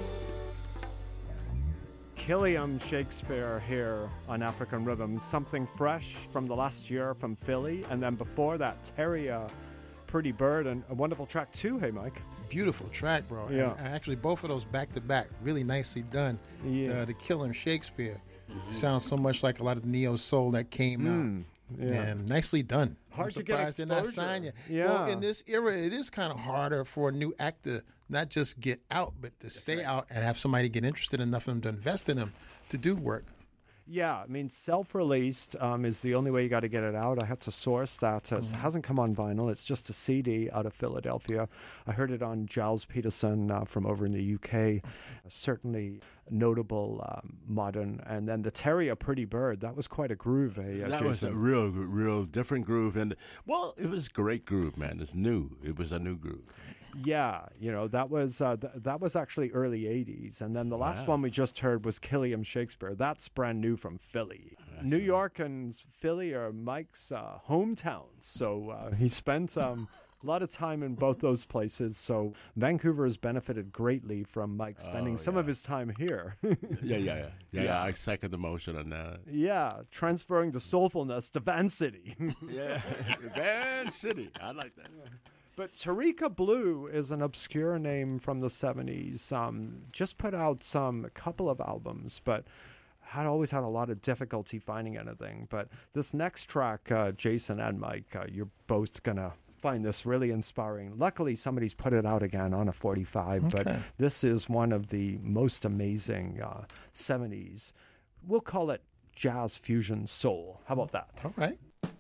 Killiam Shakespeare here on African Rhythm. Something fresh from the last year from Philly. And then before that, Terrier, Pretty Bird, and a wonderful track too, hey Mike. Beautiful track, bro. Yeah. And actually, both of those back to back, really nicely done. Yeah. Uh, the Killiam Shakespeare sounds so much like a lot of neo soul that came Mm, out. yeah. And nicely done. Hard I'm to get surprised they're not exposure. signed yet. Yeah. Well, in this era, it is kind of harder for a new actor not just get out, but to stay out and have somebody get interested enough in them to invest in them to do work. Yeah, I mean, self-released um, is the only way you got to get it out. I had to source that. It hasn't come on vinyl. It's just a C D out of Philadelphia. I heard it on Giles Peterson uh, from over in the U K. Certainly notable um, modern. And then the Terrier Pretty Bird, that was quite a groove, eh, uh, That was a Jason? real, real different groove, and well, it was a great groove, man. It's new. It was a new groove. Yeah, you know, that was uh, th- that was actually early eighties. And then the last Wow. one we just heard was Killiam Shakespeare. That's brand new from Philly. New York and Philly are Mike's uh, hometowns. So uh, he spent um, a lot of time in both those places. So Vancouver has benefited greatly from Mike spending Oh, some of his time here. Yeah, yeah, yeah, yeah. Yeah. I second the motion on that. Yeah, transferring the soulfulness to Van City. Yeah, Van City. I like that. But Tarika Blue is an obscure name from the seventies. Um, just put out some a couple of albums, but had always had a lot of difficulty finding anything. But this next track, uh, Jason and Mike, uh, you're both going to find this really inspiring. Luckily, somebody's put it out again on a forty-five, but Okay. this is one of the most amazing uh, seventies. We'll call it jazz fusion soul. How about that? All right.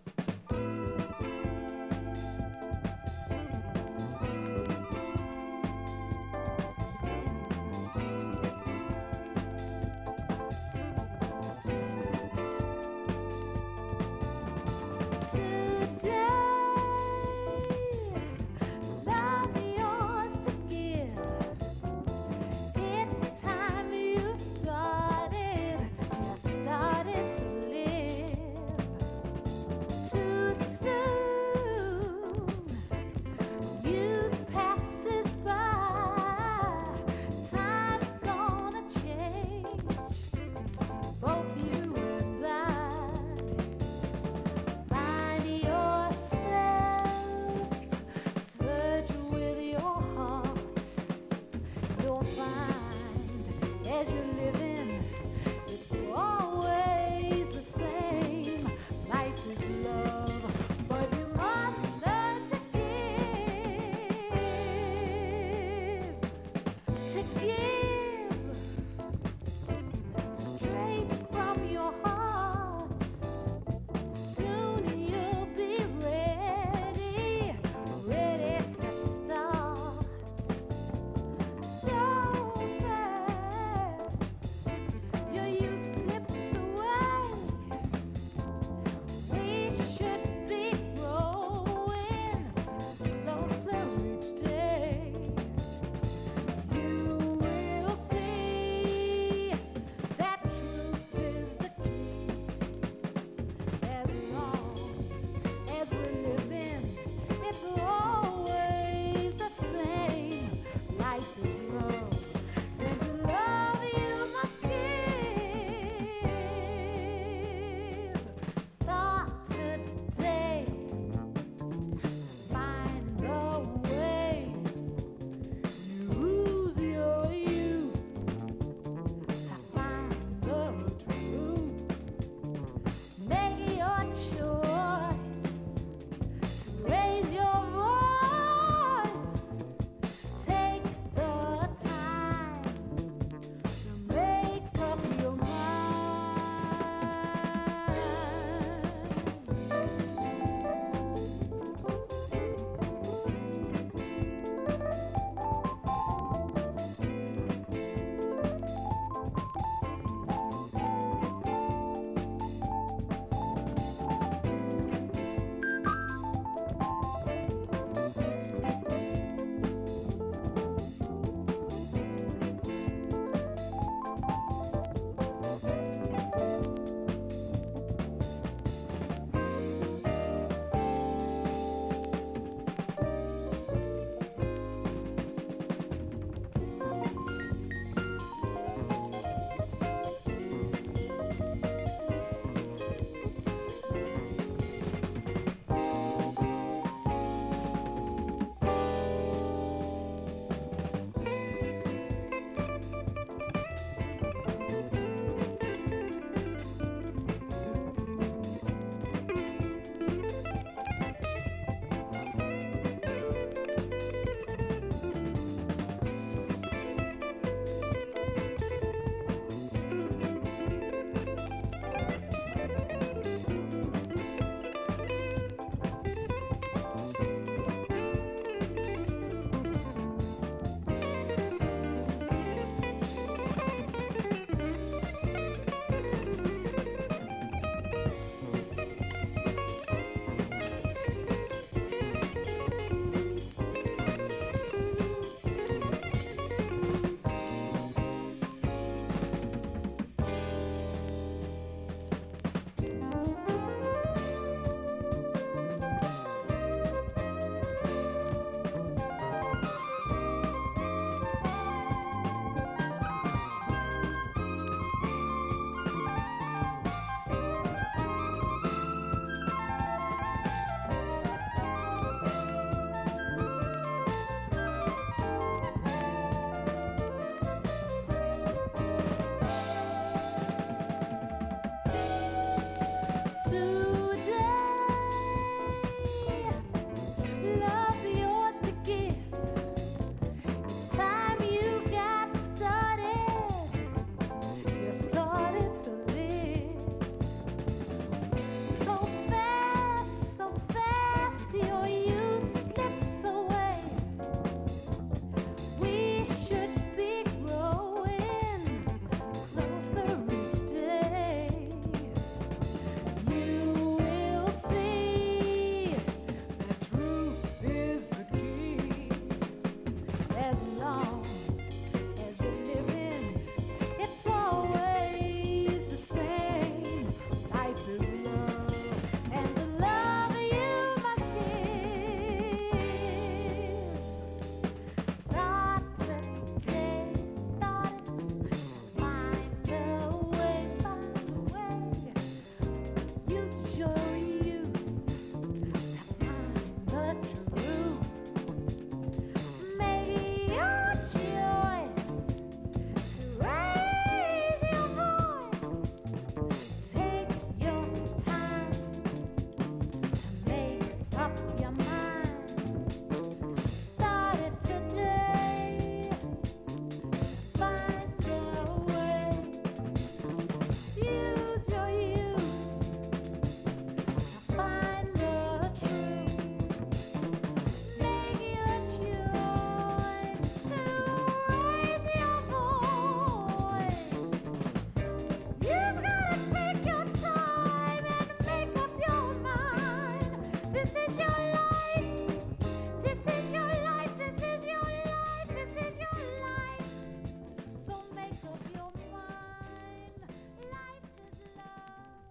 Love's yours to give. It's time you started, you started to live.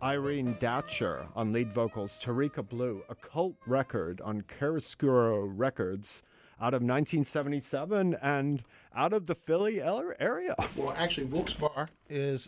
Irene Datcher on lead vocals, Tarika Blue, a cult record on Chiaroscuro Records out of nineteen seventy-seven and out of the Philly el- area. Well, actually, Wilkes-Barre is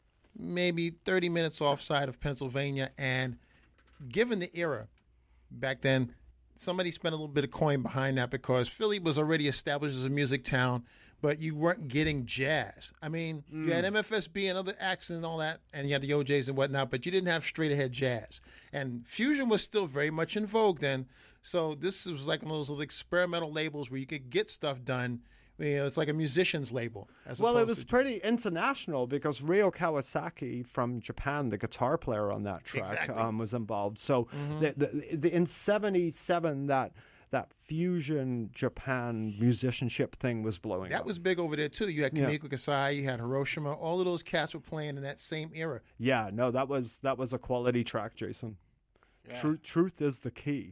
maybe thirty minutes offside of Pennsylvania, and given the era back then, somebody spent a little bit of coin behind that because Philly was already established as a music town, but you weren't getting jazz. I mean, mm. you had M F S B and other acts and all that, and you had the O Js and whatnot, but you didn't have straight-ahead jazz. And fusion was still very much in vogue then, so this was like one of those little experimental labels where you could get stuff done. You know, it's like a musician's label. As well, it opposed was to pretty international because Ryo Kawasaki from Japan, the guitar player on that track, Exactly. um, was involved. So Mhm. the, the, the, in seventy-seven, that that fusion Japan musicianship thing was blowing That up. was big over there, too. You had Yeah. Kamiko Kasai, you had Hiroshima. All of those cats were playing in that same era. Yeah, no, that was that was a quality track, Jason. Yeah. Truth, truth is the key.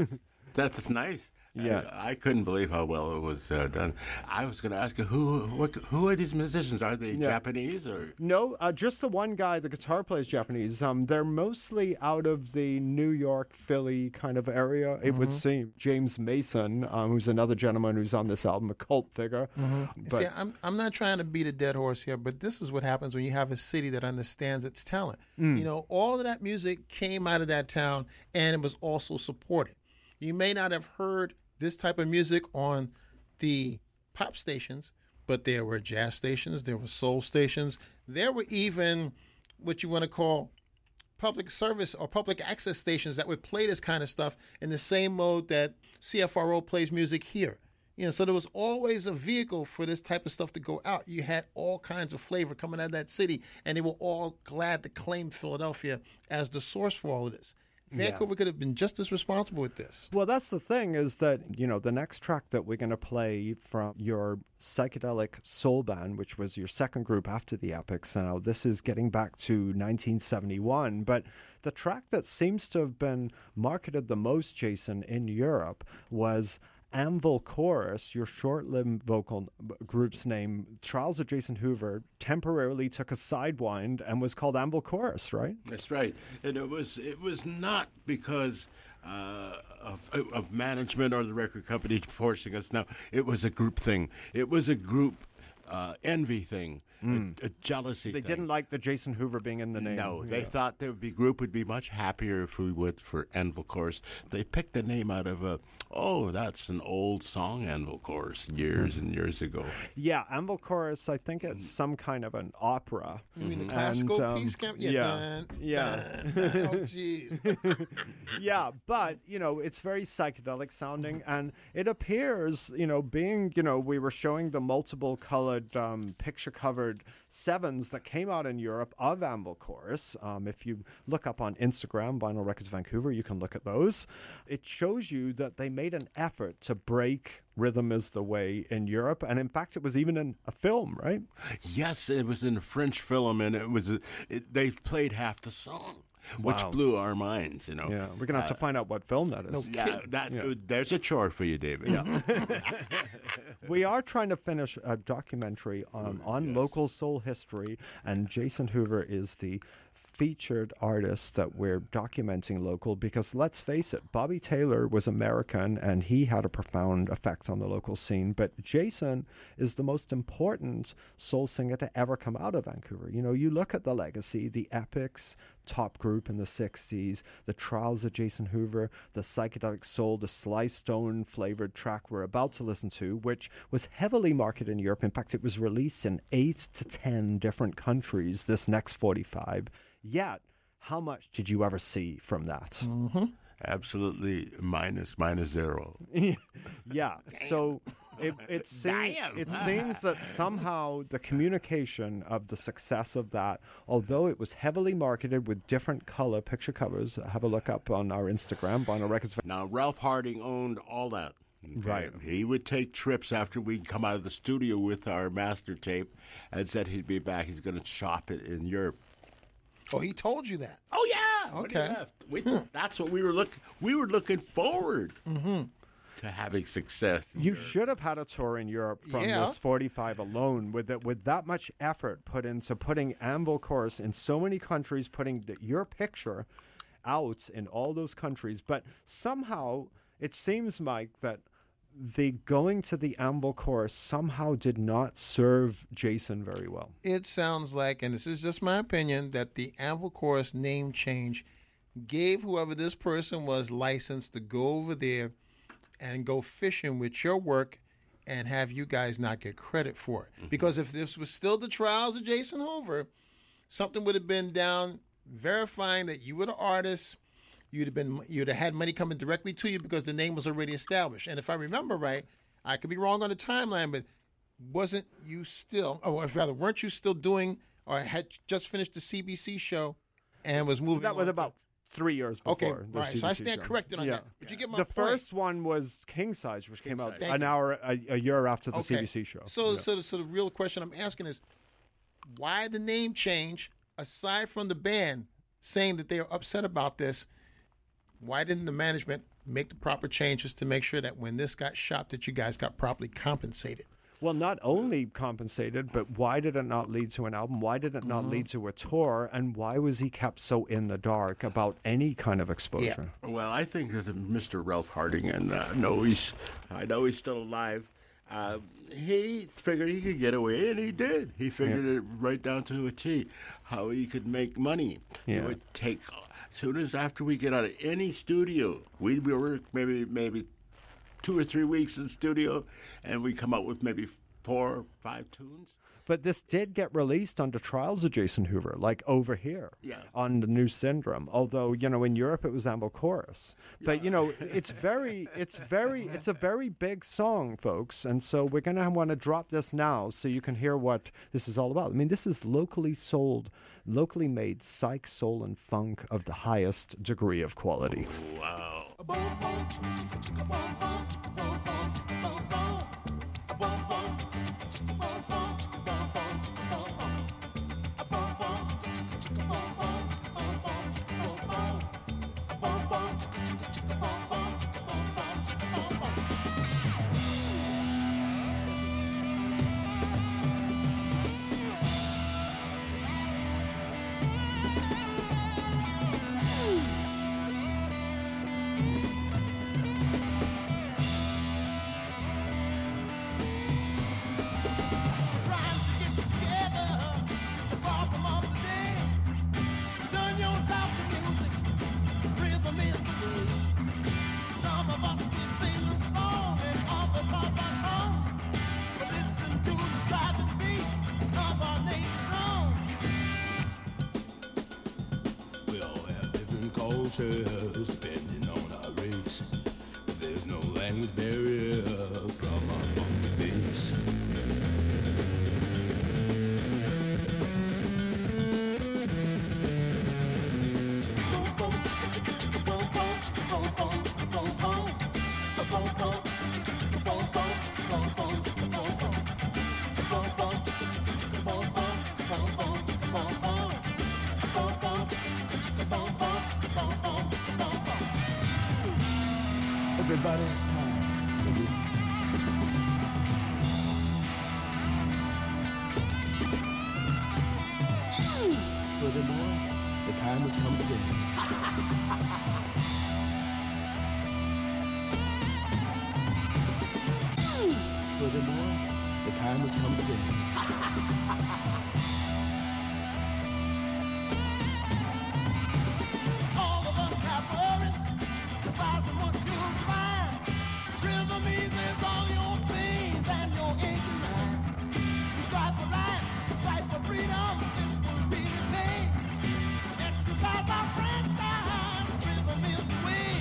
That's nice. Yeah. I, I couldn't believe how well it was uh, done. I was going to ask you, who what, who are these musicians? Are they Yeah. Japanese or? No, uh, just the one guy, the guitar player is Japanese. Um, they're mostly out of the New York, Philly kind of area, it would Mhm. seem. James Mason, um, who's another gentleman who's on this album, a cult figure. But See, I'm, I'm not trying to beat a dead horse here, but this is what happens when you have a city that understands its talent. Mm. You know, all of that music came out of that town, and it was also supported. You may not have heard this type of music on the pop stations, but there were jazz stations, there were soul stations, there were even what you want to call public service or public access stations that would play this kind of stuff in the same mode that C F R O plays music here. You know, so there was always a vehicle for this type of stuff to go out. You had all kinds of flavor coming out of that city, and they were all glad to claim Philadelphia as the source for all of this. Yeah. Vancouver could have been just as responsible with this. Well, that's the thing is that, you know, the next track that we're going to play from your psychedelic soul band, which was your second group after the Epics, now this is getting back to nineteen seventy-one, but the track that seems to have been marketed the most, Jason, in Europe was Anvil Chorus, your short-lived vocal group's name. Trials of Jason Hoover temporarily took a sidewind and was called Anvil Chorus, right? That's right, and it was it was not because uh, of, of management or the record company forcing us. No, it was a group thing. It was a group uh, envy thing, Mm. a, a jealousy. They thing. didn't like the Jason Hoover being in the name. No, they Yeah. thought the be group would be much happier if we went for Anvil Chorus. They picked the name out of a, oh, that's an old song, Anvil Chorus, years and years ago. Yeah, Anvil Chorus, I think it's some kind of an opera. You mean the And, classical um, piece? Cam- Yeah, dun, yeah. dun, dun. Oh, jeez. Yeah, but, you know, it's very psychedelic sounding, and it appears, you know, being, you know, we were showing the multiple colored um, picture-covered sevens that came out in Europe of Anvil Chorus. Um, if you look up on Instagram, Vinyl Records Vancouver, you can look at those. It shows you that they made an effort to break Rhythm is the Way in Europe, and in fact, it was even in a film, right? Yes, it was in a French film, and it was a, it, they played half the song, which Wow. blew our minds. You know. Yeah, we're gonna have to Uh, find out what film that is. Yeah, that Yeah. there's a chore for you, David. Yeah. We are trying to finish a documentary um, on local soul history, and Jason Hoover is the featured artist that we're documenting local because let's face it, Bobby Taylor was American and he had a profound effect on the local scene, but Jason is the most important soul singer to ever come out of Vancouver. You know, you look at the legacy, the Epics, top group in the sixties, the Trials of Jason Hoover, the Psychedelic Soul, the Sly Stone flavored track we're about to listen to, which was heavily marketed in Europe. In fact, it was released in eight to ten different countries, this next forty-five. Yet, how much did you ever see from that? Mm-hmm. Absolutely minus minus zero. Yeah. So it it seems Damn. it seems that somehow the communication of the success of that, although it was heavily marketed with different color picture covers, have a look up on our Instagram, Vinyl Records. Now Ralph Harding owned all that. Okay? Right. He would take trips after we'd come out of the studio with our master tape, and said he'd be back. He's going to shop it in Europe. Oh, he told you that. Oh yeah. When he Okay. left. We, that's what we were looking. We were looking forward. Mm-hmm. to having success. in You Europe. should have had a tour in Europe from Yeah. this forty-five alone, with it, with that much effort put into putting Anvil Chorus in so many countries, putting the, your picture out in all those countries. But somehow it seems, Mike, that the going to the Anvil Chorus somehow did not serve Jason very well. It sounds like, and this is just my opinion, that the Anvil Chorus name change gave whoever this person was licensed to go over there and go fishing with your work and have you guys not get credit for it. Mm-hmm. Because if this was still the trials of Jason Hoover, something would have been down verifying that you were the artist. You'd have been you'd have had money coming directly to you because the name was already established. And if I remember right, I could be wrong on the timeline, but wasn't you still, or rather, weren't you still doing or had just finished the C B C show and was moving? That was on to- about three years before. Okay, the right. So I C B C stand show. corrected on Yeah. that. But you get my The point. first one was King Size, which came out Thank an you. hour, a, a year after the Okay. C B C show. So, Yeah. so, the, so the real question I'm asking is, why the name change? Aside from the band saying that they are upset about this, why didn't the management make the proper changes to make sure that when this got shot, that you guys got properly compensated? Well, not only compensated, but why did it not lead to an album? Why did it not Mm-hmm. lead to a tour? And why was he kept so in the dark about any kind of exposure? Well, I think that Mister Ralph Harding, and uh, know he's, I know he's still alive. Uh, he figured he could get away, and he did. He figured it right down to a T, how he could make money. He Yeah. would take, as soon as after we get out of any studio, we we work maybe maybe two or three weeks in the studio, and we come out with maybe four or five tunes. But this did get released under Trials of Jason Hoover, like over here Yeah. on the New Syndrome. Although, you know, in Europe it was Anvil Chorus. But, you know, it's very, it's very, it's a very big song, folks. And so we're going to want to drop this now so you can hear what this is all about. I mean, this is locally sold, locally made psych, soul, and funk of the highest degree of quality. Wow. We all have different cultures depending on our race. But there's no language barrier from our funky base. Everybody has time for rhythm. Furthermore, the time has come to dance. Furthermore, the time has come to dance. All of us have worries, surprising what you'll find. Rhythm eases all your pains and your aching mind. We strive for life, strive for freedom, this will be the day. Exercise our franchise, rhythm is the way.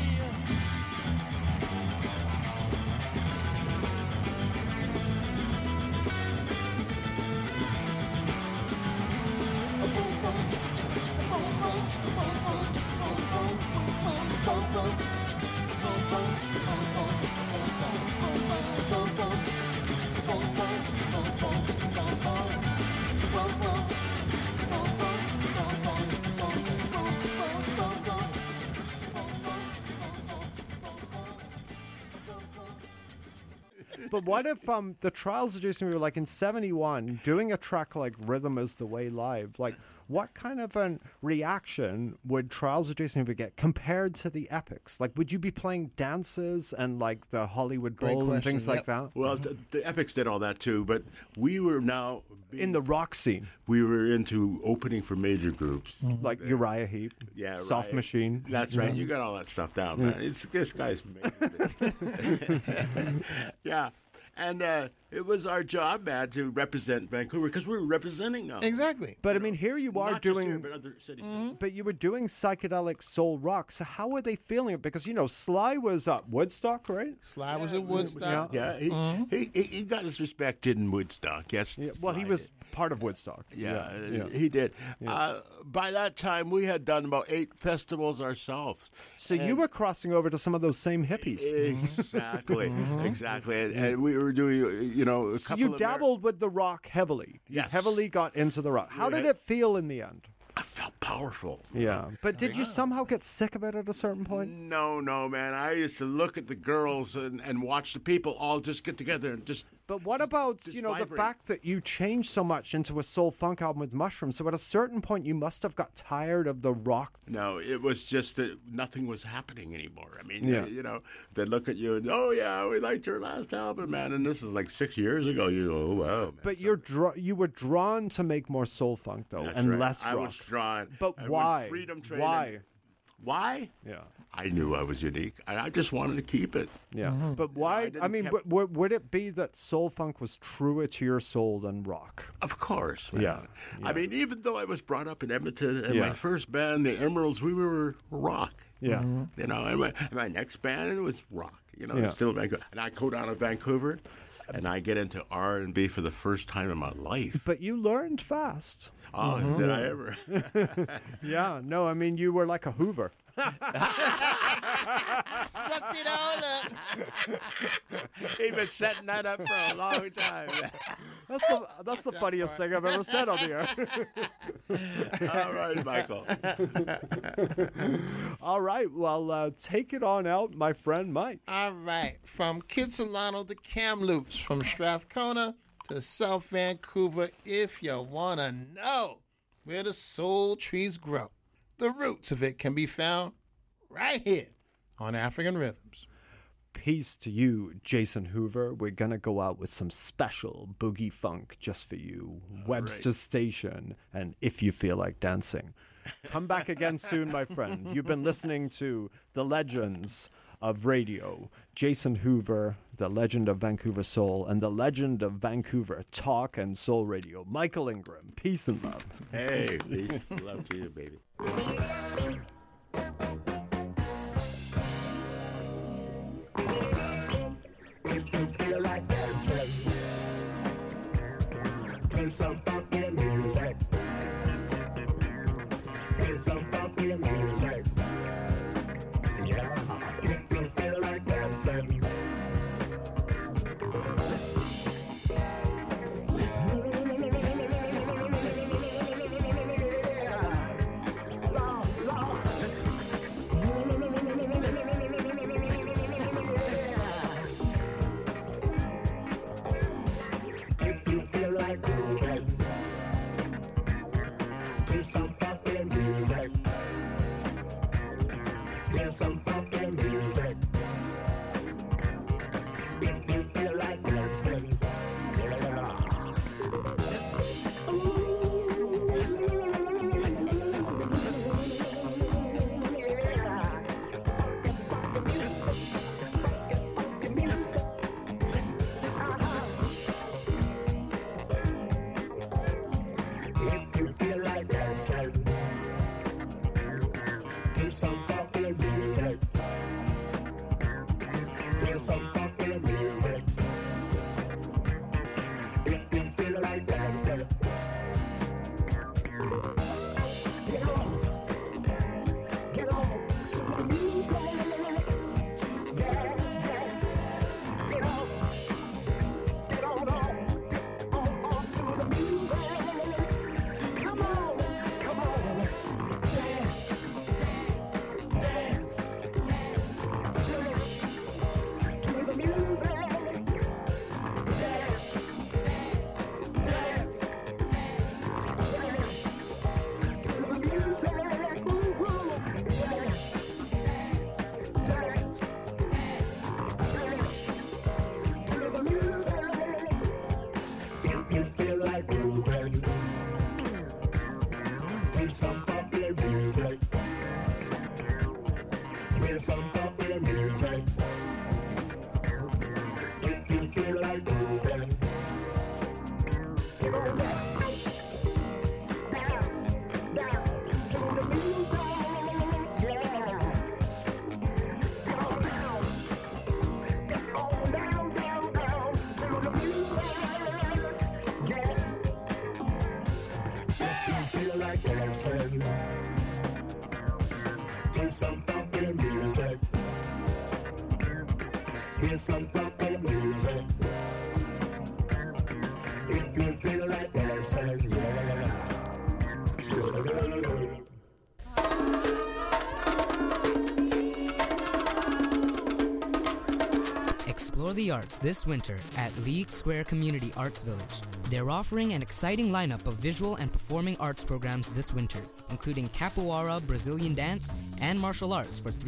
But what if um the Trials of Jason Hoover, like in seventy-one, doing a track like Rhythm Is the Way live, like what kind of an reaction would Trials of Jason Hoover get compared to the Epics? Like, would you be playing dances and like the Hollywood Great Bowl and question, things yep. like that? Well, the, the Epics did all that too, but we were now In the rock scene, we were into opening for major groups. like Uriah Heep, Yeah, Soft right. Machine. That's right. You got all that stuff down, man. It's this guy's amazing. Yeah, and uh, it was our job, man, to represent Vancouver because we were representing now. Exactly. But I mean, here you are Not just doing. here, but other cities. But you were doing psychedelic soul rock. So how were they feeling it? Because you know, Sly was at Woodstock, right? Sly was at Woodstock. Yeah, he, he, he he got his respect in Woodstock. Yes. Yeah, well, he Sly was did. part of Woodstock. Yeah, yeah. uh, he did. Uh, by that time, we had done about eight festivals ourselves. So you were crossing over to some of those same hippies. Exactly, exactly, and, and we were doing, uh, you know, a So couple you of dabbled with the rock heavily. You Yes. heavily got into the rock. How Yeah. did it feel in the end? I felt powerful. Yeah. But did you somehow get sick of it at a certain point? No, no, man. I used to look at the girls and, and watch the people all just get together and just. But what about, Just you know, the vibrate. fact that you changed so much into a soul funk album with Mushroom? So at a certain point, you must have got tired of the rock. No, it was just that nothing was happening anymore. I mean, Yeah. you know, they look at you and, oh, yeah, we liked your last album, man. And this is like six years ago. You go, oh, wow, man. But you're dra- you were drawn to make more soul funk, though, That's and right. less I rock. was drawn. But And when why? Freedom Train Why? and- Why? Yeah. I knew I was unique. I, I just wanted to keep it. Yeah. But why? didn't I mean, kept- w- w- would it be that soul funk was truer to your soul than rock? Of course. Man. Yeah, I mean, even though I was brought up in Edmonton, and my Yeah. first band, the Emeralds, we were rock. Yeah. You know, and my, and my next band was rock. You know, Yeah. it's still Vancouver. And I go down to Vancouver, and I get into R and B for the first time in my life. But you learned fast. Oh, did I ever? Yeah. No, I mean, you were like a Hoover. Sucked it all up. He's been setting that up for a long time. That's the that's the funniest thing I've ever said on the air. All right, Michael. All right. Well, uh, take it on out, my friend Mike. All right. From Kitsilano to Kamloops, from Strathcona to South Vancouver, if you want to know where the soul trees grow, the roots of it can be found right here on African Rhythms. Peace to you, Jason Hoover. We're going to go out with some special boogie funk just for you. Webster Station, and If You Feel Like Dancing. Come back again soon, my friend. You've been listening to The Legends of Radio. Jason Hoover, the legend of Vancouver Soul, and the legend of Vancouver Talk and Soul Radio. Michael Ingram. Peace and love. Hey, peace. Love to you, baby. If you feel like dancing, play some funky music. Play some funky music. Yeah, if you feel like dancing. If you feel like moving, play some funky music. Play some funky music. If you feel like dancing, if you feel like dancing, play some funky music. Here's some funky music. If you feel like moving, come on down. Here's some funky music. Here's some funky music. If you feel like dancing, yeah. Explore the arts this winter at League Square Community Arts Village. They're offering an exciting lineup of visual and performing arts programs this winter, including capoeira, Brazilian dance, and martial arts for three